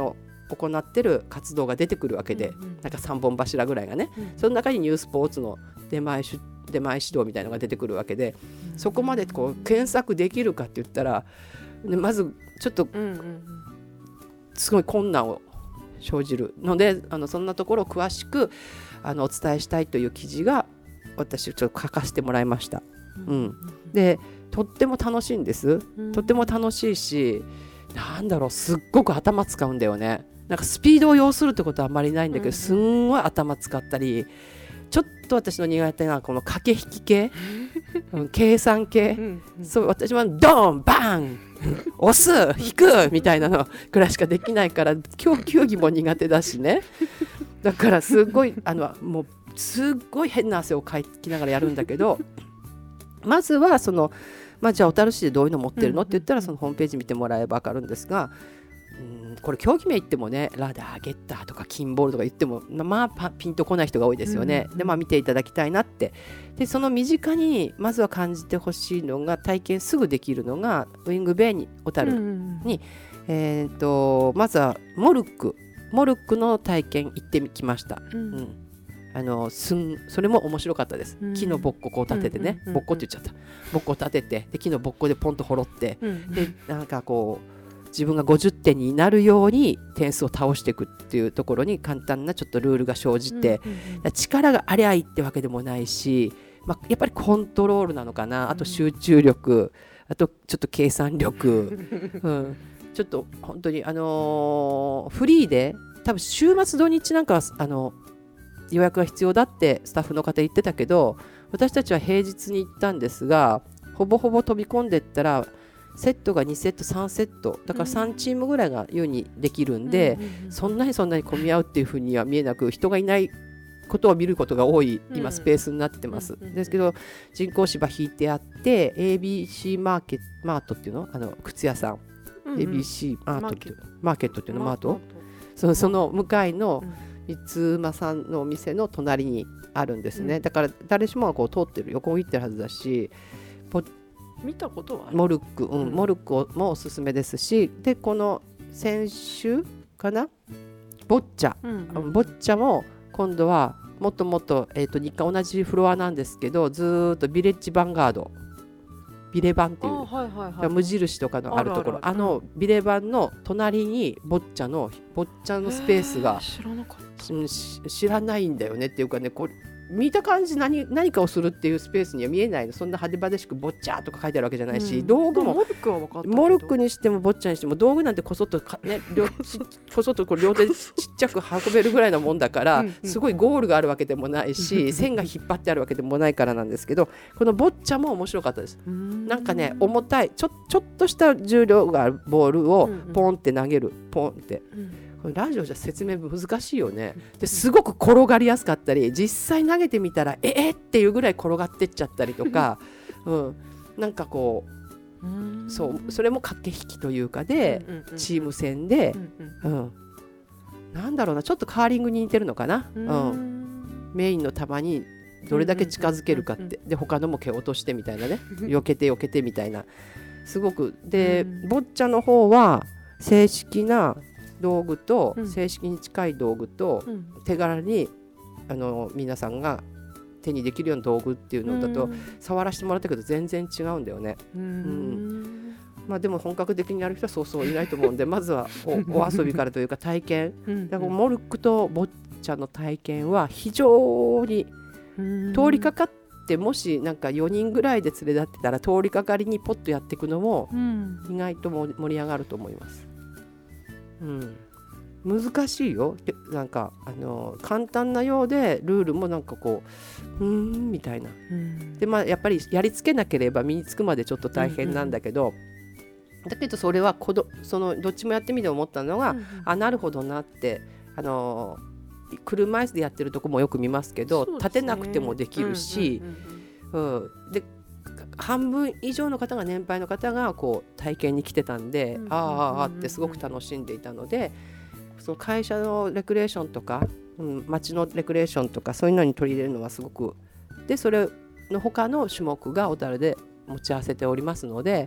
行ってる活動が出てくるわけで、 うんうん、 なんかさんぼん柱ぐらいがね、 うん、 その中にニュースポーツの出前し出前指導みたいなのが出てくるわけで、うん、そこまでこう検索できるかって言ったら、まずちょっとすごい困難を生じるので、あのそんなところを詳しくあのお伝えしたいという記事が私ちょっと書かせてもらいました、うんうん、でとっても楽しいんです、うん、とっても楽しいし、なんだろう、すっごく頭使うんだよね。なんかスピードを要するってことはあまりないんだけど、すんごい頭使ったり、ちょっと私の苦手なこの駆け引き系計算系、うんうん、そう私はドンバン押す引くみたいなのくらいしかできないから、今日球技も苦手だしね。だからすごいあのもうすっごい変な汗をかきながらやるんだけど、まずはその、まあ、じゃあ小樽市でどういうの持ってるのって言ったら、そのホームページ見てもらえば分かるんですが、うん、これ競技名言ってもね、ラダーゲッターとかキンボールとか言ってもまあピンとこない人が多いですよね、うんうん、でまあ見ていただきたいなって。でその身近にまずは感じてほしいのが、体験すぐできるのがウィングベイに小樽に、うんうん、えー、とまずはモルックモルックの体験行ってきました、うんうん、あのすんそれも面白かったです、うん、木のぼっこを立ててね、うんうんうんうん、ぼっこって言っちゃったぼっこを立てて、で木のぼっこでポンとほろって、うんうん、でなんかこう自分がごじゅってんになるように点数を倒していくっていうところに簡単なちょっとルールが生じて、うんうんうん、力がありゃいいってわけでもないし、まあ、やっぱりコントロールなのかな、あと集中力、うん、あとちょっと計算力、うん、ちょっと本当に、あのー、フリーで多分週末土日なんかはあの予約が必要だってスタッフの方言ってたけど、私たちは平日に行ったんですが、ほぼほぼ飛び込んでいったらセットがにセットさんセットだからさんチームぐらいがようにできるんで、うん、そんなにそんなに混み合うっていうふうには見えなく、人がいないことを見ることが多い今スペースになってます、うん、ですけど人工芝引いてあって、 エービーシー マーケマートっていうの、あの靴屋さん、うんうん、エービーシー マートっていうマーケットっていうのマート、その、その向かいの三つ馬さんのお店の隣にあるんですね、うん、だから誰しもがこう通ってる、横を切ってるはずだし、 見たことはある。 モルック、うんうん、モルックもおすすめですし、でこの先週かなボッチャ、うんうん、ボッチャも今度はもっともっと、えーと、日課同じフロアなんですけど、ずーっとビレッジヴァンガード、ビレバンっていう、はいはいはい、無印とかのあるところ、 あ, あ, あ, あのビレバンの隣にボッチャのボッチャのスペースが、 知らなかった。 知らないんだよねっていうかね、これ見た感じ 何, 何かをするっていうスペースには見えないの。そんな派手派手しくボッチャーとか書いてあるわけじゃないし、うん、道具もモルックは分かったけど、 モルックにしてもボッチャにしても道具なんてこそっとか、ね、両こそっとこう両手でちっちゃく運べるぐらいのもんだからうん、うん、すごいゴールがあるわけでもないし線が引っ張ってあるわけでもないからなんですけど、このボッチャも面白かったです。んなんかね、重たいち ょ, ちょっとした重量があるボールをポンって投げる、うんうん、ポンって、うん、ラジオじゃ説明難しいよね。ですごく転がりやすかったり、実際投げてみたらええっていうぐらい転がってっちゃったりとか、うん、なんかこう、うそうそれも駆け引きというかで、うんうんうん、チーム戦で、うんうんうん、なんだろうな、ちょっとカーリングに似てるのかな、うんうん、メインの球にどれだけ近づけるかって、うんうんうんうん、で他のも蹴落としてみたいなね、避けて避けてみたいな、すごくで、うん、ボッチャの方は正式な道具と、うん、正式に近い道具と、うん、手軽にあの皆さんが手にできるような道具っていうのだと、うん、触らせてもらったけど全然違うんだよね、うんうん、まあ、でも本格的にやる人はそうそういないと思うんでまずは お, お遊びからというか体験うん、だからモルックとボッチャの体験は非常に通りかかってもしなんかよにんぐらいで連れ立ってたら通りかかりにポッとやっていくのも意外と盛り上がると思います、うん、難しいよ。なんかあの簡単なようでルールもなんかこううーんみたいな、うん、で、まあ、やっぱりやりつけなければ身につくまでちょっと大変なんだけど、うんうん、だけどそれはこどそのどっちもやってみて思ったのが、うんうん、あなるほどなって、あの車椅子でやってるとこもよく見ますけど、立てなくてもできるし、うんうんうんうん、で半分以上の方が年配の方がこう体験に来てたんで、うんうんうんうん、ああああってすごく楽しんでいたので、その会社のレクレーションとか、うん、街のレクレーションとかそういうのに取り入れるのはすごくで、それの他の種目が小樽で持ち合わせておりますので、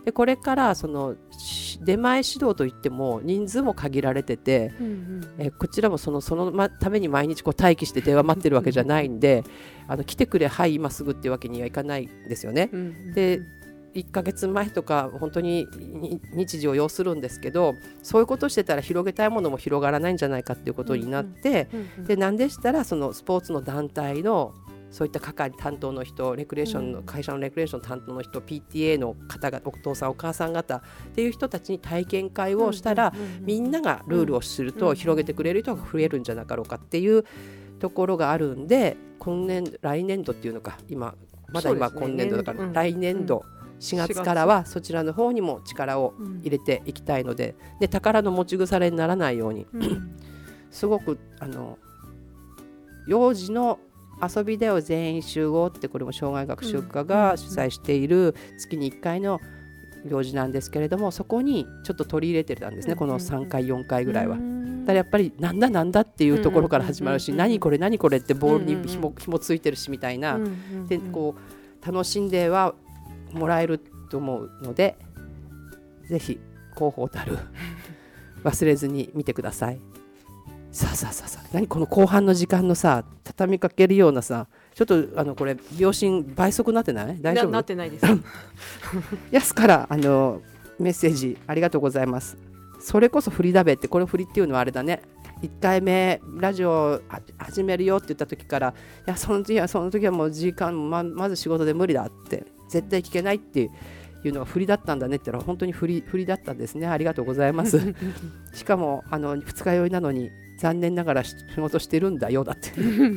でこれからその出前指導といっても人数も限られてて、うんうん、えこちらもそのその、ま、ために毎日こう待機して電話待ってるわけじゃないんであの来てくれはい今すぐっていうわけにはいかないんですよね、うんうん、でいっかげつまえとか本当に日時を要するんですけどそういうことしてたら広げたいものも広がらないんじゃないかっていうことになって、うんうんうんうん、でなんでしたらそのスポーツの団体のそういった係担当の人レクレーションの、うん、会社のレクレーション担当の人 ピーティーエー の方がお父さんお母さん方っていう人たちに体験会をしたら、うんうんうんうん、みんながルールを知ると広げてくれる人が増えるんじゃなかろうかっていうところがあるんで今年来年度っていうのか今まだ今今年度だから、ね、来年度、うん、しがつからはそちらの方にも力を入れていきたいので、で宝の持ち腐れにならないように、うん、すごくあの幼児の遊びでを全員集合ってこれも障害学習課が主催している月にいっかいの行事なんですけれどもそこにちょっと取り入れてたんですね、このさんかいよんかいぐらいは。だからやっぱりなんだなんだっていうところから始まるし、何これ何これってボールにひも、ひもついてるしみたいなでこう楽しんではもらえると思うのでぜひ広報たる忘れずに見てください。さあさあさあさあ何この後半の時間のさ畳みかけるようなさちょっとあのこれ秒針倍速になってない？大丈夫？ なってないですやすからあのメッセージありがとうございます。それこそ振りだべってこの振りっていうのはあれだねいっかいめラジオ始めるよって言った時からいやその時はその時はもう時間 ま, まず仕事で無理だって絶対聞けないっていうのが振りだったんだねって言ったら本当に振り、振りだったんですね。ありがとうございますしかもあの二日酔いなのに残念ながら仕事してるんだよだって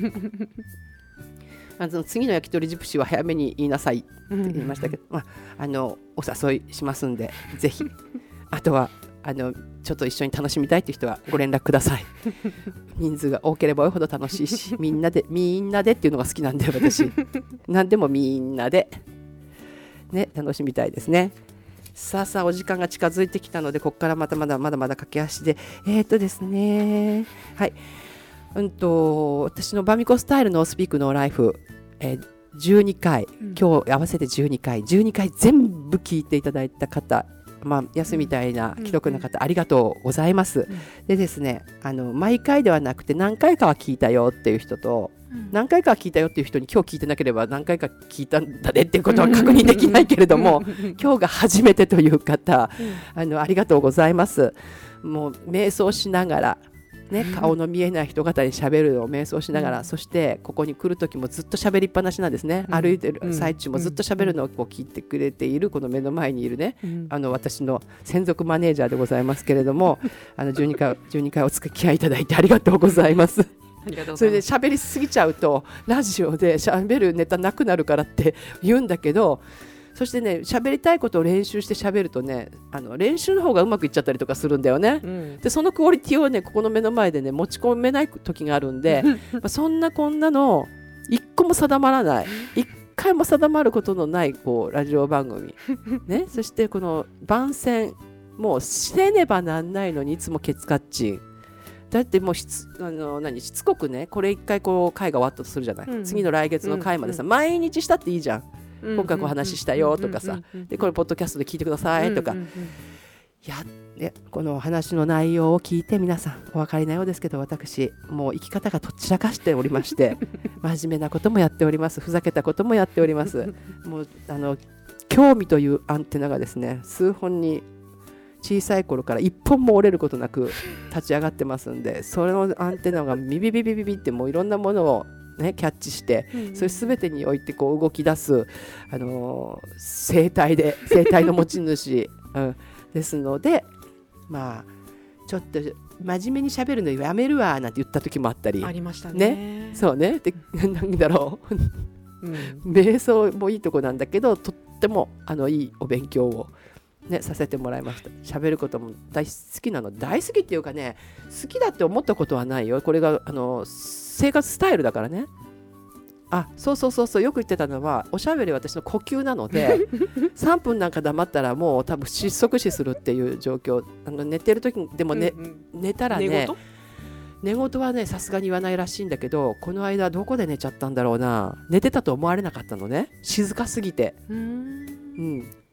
あの次の焼き鳥ジプシーは早めに言いなさいって言いましたけど、まあ、あのお誘いしますんでぜひあとはあのちょっと一緒に楽しみたいという人はご連絡ください人数が多ければ多いほど楽しいしみんなでみんなでっていうのが好きなんで私何でもみんなで、ね、楽しみたいですね。さあさあお時間が近づいてきたのでここからまたまだまだまだ駆け足でえーとですねはいうんと私のバミコスタイルのスピークのライフ、えー、じゅうにかい、うん、今日合わせてじゅうにかいじゅうにかい全部聞いていただいた方まあ、安みたいな既得な方、うん、ありがとうございます、うん、でですねあの毎回ではなくて何回かは聞いたよっていう人と、うん、何回かは聞いたよっていう人に今日聞いてなければ何回か聞いたんだねっていうことは確認できないけれども今日が初めてという方、うん、あのありがとうございます。もう瞑想しながらね、顔の見えない人方に喋るのを瞑想しながら、うん、そしてここに来る時もずっと喋りっぱなしなんですね、うん、歩いてる最中もずっと喋るのをこう聞いてくれているこの目の前にいるね、うん、あの私の専属マネージャーでございますけれどもあのじゅうにかい、じゅうにかいお付き合いいただいてありがとうございます。それで喋りすぎちゃうとラジオで喋るネタなくなるからって言うんだけどそしてね喋りたいことを練習して喋るとねあの練習の方がうまくいっちゃったりとかするんだよね、うん、でそのクオリティをねここの目の前でね持ち込めない時があるんでまあそんなこんなの一個も定まらない一回も定まることのないこうラジオ番組、ね、そしてこの番宣もうせねばなんないのにいつもケツカッチンだってもうしつあの何しつこくねこれ一回こう回が終わったとするじゃない、うん、次の来月の回までさ、うん、毎日したっていいじゃん今回お話ししたよとかさでこれポッドキャストで聞いてくださいとか、うんうんうん、やでこの話の内容を聞いて皆さんお分かりなようですけど私もう生き方がとっちらかしておりまして真面目なこともやっておりますふざけたこともやっておりますもうあの興味というアンテナがですね数本に小さい頃から一本も折れることなく立ち上がってますんでそれのアンテナがビビビビビビってもういろんなものをね、キャッチして、うん、それ全てにおいてこう動き出す、あのー、生態で生態の持ち主、うん、ですのでまあちょっと真面目に喋るのやめるわなんて言った時もあったりありましたね。 ねそうねでなんだろう、うん、瞑想もいいとこなんだけどとってもあのいいお勉強をね、させてもらいました。喋ることも大好きなの大好きっていうかね好きだって思ったことはないよこれがあの生活スタイルだからねあそうそうそうそうよく言ってたのはおしゃべりは私の呼吸なのでさんぷんなんか黙ったらもう多分窒息死するっていう状況あの寝てる時でも、ねうんうん、寝たらね寝言寝言はねさすがに言わないらしいんだけどこの間どこで寝ちゃったんだろうな寝てたと思われなかったのね静かすぎてうん、うん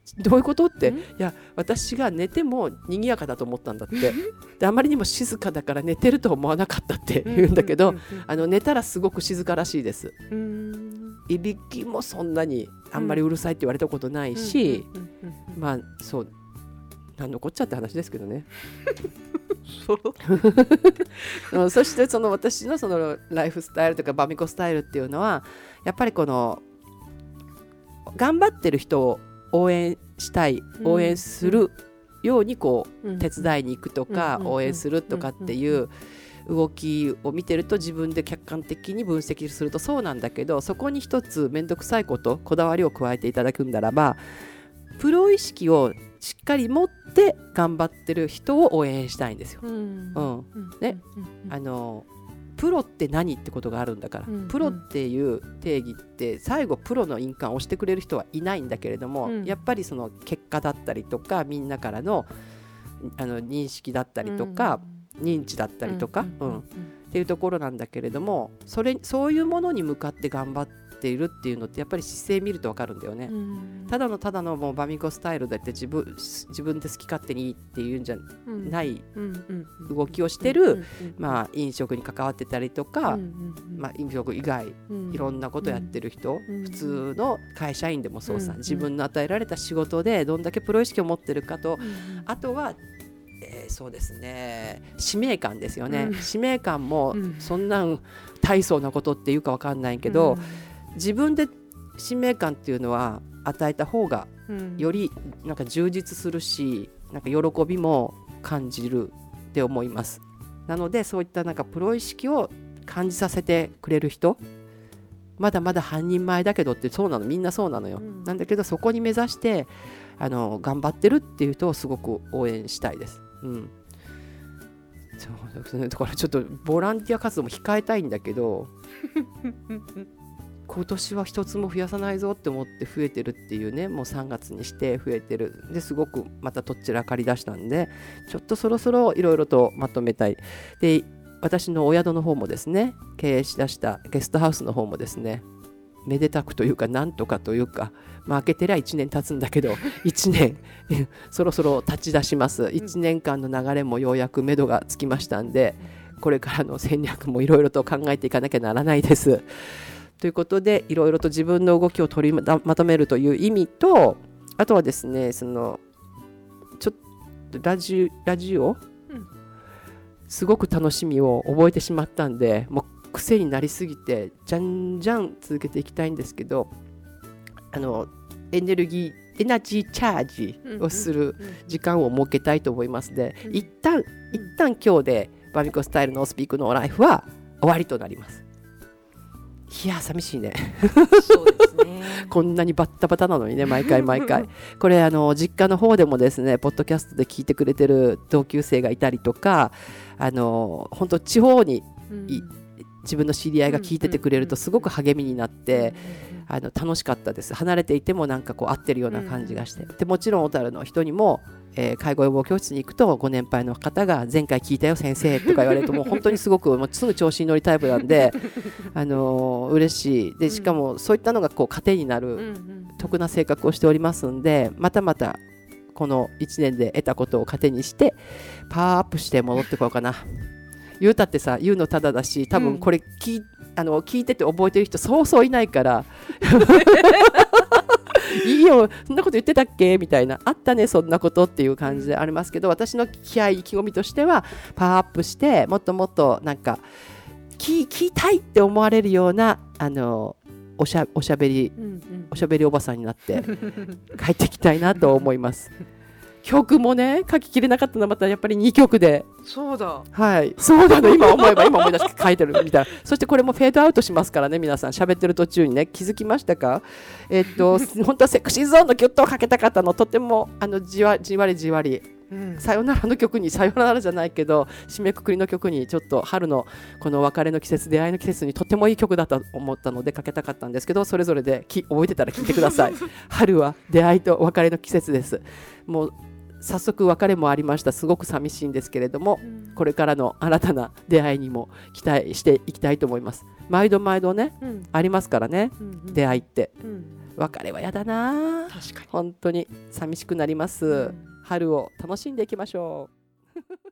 どういうことって、 んいや私が寝ても賑やかだと思ったんだってであまりにも静かだから寝てると思わなかったって言うんだけど、 うんうんうんうんあの寝たらすごく静からしいです。 うーんいびきもそんなにあんまりうるさいって言われたことないし、 うんうんうんうんまあそう何のこっちゃって話ですけどねそううんそしてその私のそのライフスタイルとかバミコスタイルっていうのはやっぱりこの頑張ってる人を応援したい応援するようにこう、 うん手伝いに行くとか、 うん応援するとかっていう動きを見てると自分で客観的に分析するとそうなんだけど、そこに一つ面倒くさいことこだわりを加えていただくんならば、プロ意識をしっかり持って頑張ってる人を応援したいんですよ。 うんうんうんねうんあのプロって何ってことがあるんだから、 うんプロっていう定義って最後プロの印鑑を押してくれる人はいないんだけれども、 うんやっぱりその結果だったりとかみんなからの、あの認識だったりとか、認知だったりとか、うんっていうところなんだけれども、それそういうものに向かって頑張っているっていうのってやっぱり姿勢見ると分かるんだよね。 うんただのただのもうバミコスタイルだって自分自分で好き勝手にいいっていうんじゃうんないうんうん動きをしてる、 うんうんうんまあ、飲食に関わってたりとか、 うんうんうんまあ、飲食以外いろんなことやってる人、 うん普通の会社員でもそうさ、 うん自分の与えられた仕事でどんだけプロ意識を持ってるかと、 うんあとは、えーそうですね使命感ですよね、 うん使命感もうんそんなん大層なことっていうか分かんないけど、自分で使命感っていうのは与えた方がうんよりなんか充実するし、なんか喜びも感じるって思います。なのでそういったなんかプロ意識を感じさせてくれる人、まだまだ半人前だけどってそうなの、みんなそうなのよ、 うんなんだけどそこに目指してあの頑張ってるっていう人をすごく応援したいです。うんそうですね、だからちょっとボランティア活動も控えたいんだけど今年は一つも増やさないぞって思って増えてるっていうね、もうさんがつにして増えてるですごくまたとっちらかりだしたんで、ちょっとそろそろいろいろとまとめたい。で私のお宿の方もですね、経営しだしたゲストハウスの方もですね、めでたくというかなんとかというか、まあ、開けてりゃいちねん経つんだけどいちねんそろそろ立ち出します。いちねんかんの流れもようやく目処がつきましたんで、これからの戦略もいろいろと考えていかなきゃならないです。ということでいろいろと自分の動きを取りまとめるという意味と、あとはですね、そのちょっとラジラジオ、 うん、 すごく楽しみを覚えてしまったんで、もう癖になりすぎてじゃんじゃん続けていきたいんですけど、あのエネルギーエナジーチャージをする時間を設けたいと思いますので、 うん一旦一旦今日でバミコスタイルノースピークノーライフは終わりとなります。いや寂しいねそうですねこんなにバッタバタなのにね、毎回毎回これあの実家の方でもですね、ポッドキャストで聞いてくれてる同級生がいたりとか、あの本当地方にうんい自分の知り合いが聞いててくれるとすごく励みになって、あの楽しかったです。離れていてもなんかこう合ってるような感じがして、でもちろん小樽の人にも、えー介護予防教室に行くとご年配の方が前回聞いたよ先生とか言われるともう本当にすごくもうすぐ調子に乗りタイプなんであのー嬉しいで、しかもそういったのがこう糧になるうんうん得な性格をしておりますんで、またまたこのいちねんで得たことを糧にしてパワーアップして戻ってこようかな。言うたってさ、言うのただだし、多分これ聞い、あの聞いてて覚えてる人そうそういないからいいよそんなこと言ってたっけみたいな、あったねそんなことっていう感じでありますけど、私の気合意気込みとしてはパワーアップしてもっともっとなんか聞聞きたいって思われるようなあのおしゃ、おしゃべりうんうんおしゃべりおばさんになって帰ってきたいなと思います曲もね書ききれなかったのはまたやっぱりにきょくで、 そうだはいそうなの、今思えば今思い出して書いてるみたいな。そしてこれもフェードアウトしますからね、皆さん喋ってる途中にね、気づきましたか？えっと本当はセクシーゾーンのギュッとかけたかったの、とてもあのじわじわりじわりうんさよならの曲に、さよならじゃないけど締めくくりの曲に、ちょっと春のこの別れの季節、出会いの季節にとってもいい曲だと思ったのでかけたかったんですけど、それぞれでき覚えてたら聞いてください春は出会いと別れの季節です。もう早速別れもありました。すごく寂しいんですけれども、これからの新たな出会いにも期待していきたいと思います。毎度毎度ね、うん、ありますからね、うんうん、出会いって、うん、別れはやだな。確かに本当に寂しくなります、うん、春を楽しんでいきましょう